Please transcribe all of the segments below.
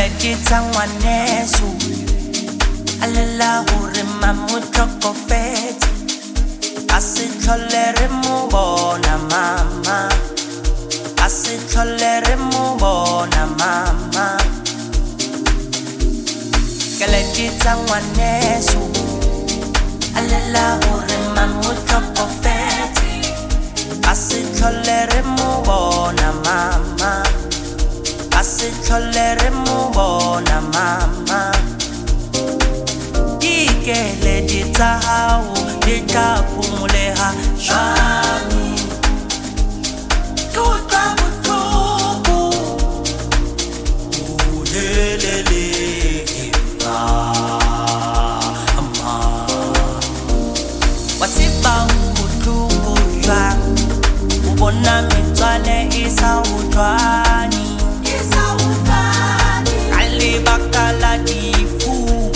Keletita ngwaneso alela hore mamutloko fete asitlholere mo bona mama asitlholere mo bona mama Keletita ngwaneso alela hore mamutloko fete asitlholere mo bona mama asitlholere mo bona mama Keletita hao di tla phumuleha jwang Tutla botlhoko o helele mama wa tseba botlhoko jwang o bona metswalle e sa utlwane Bakala difu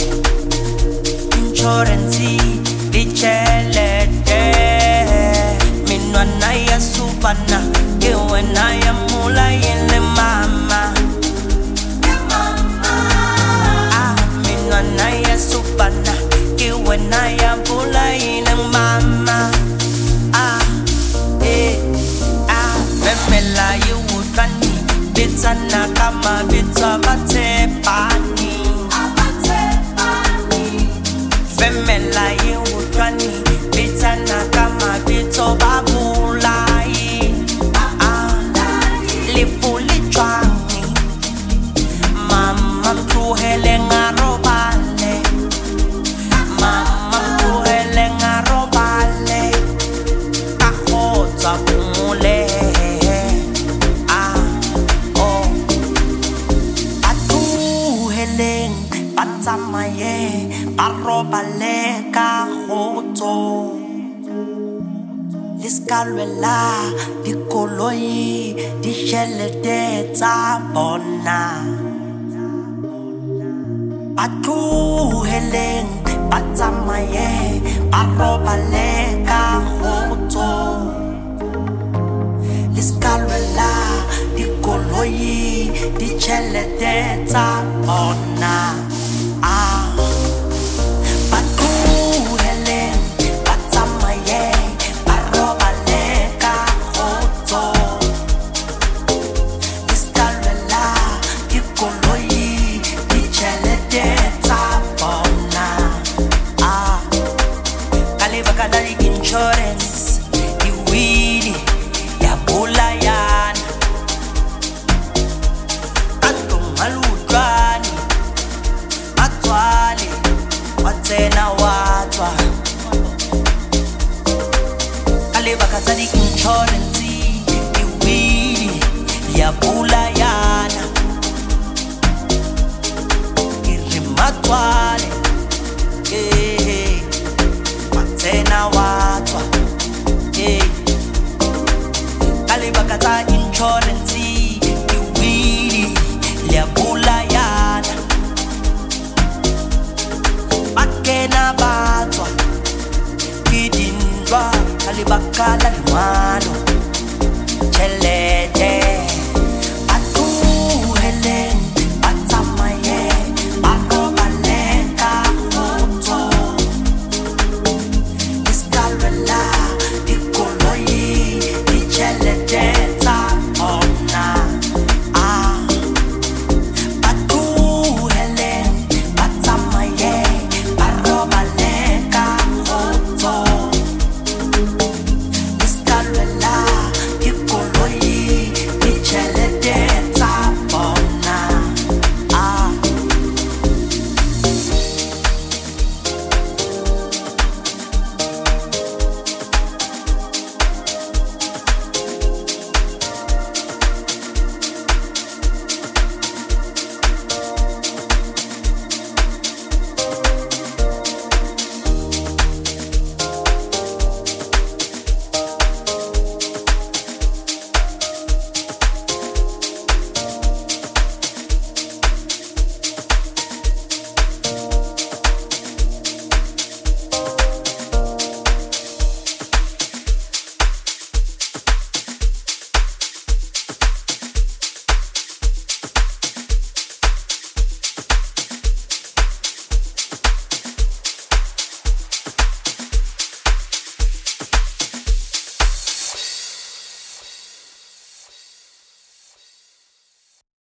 insurance dichelete minwana ya supana kewe na ya mula yele mama minwana ya supana kewe na ya mula yele mama memela yu utani Bitsana kama bitwa matepani Femela ye utwani Bitsana kama bitwa babulai Lifuli chwani Mama mtuhele ngarobale Mama mtuhele ngarobale Kahota kumule Batamaye barobale ka khoto Liskalwela dikoloi dishelete tsa bona Batluheleng batamaye barobale ka khoto Liskalwela dikoloi dishelete tsa bona Insurance, iwili ya bulayana Tanto malutwani Matwale, watena watwa Kaleba katani insurance, iwili ya bulayana Irimatwale, watena watwa Kalibakata insurance iwili liabulayana Bakena batwa Kidindwa kalibakala limano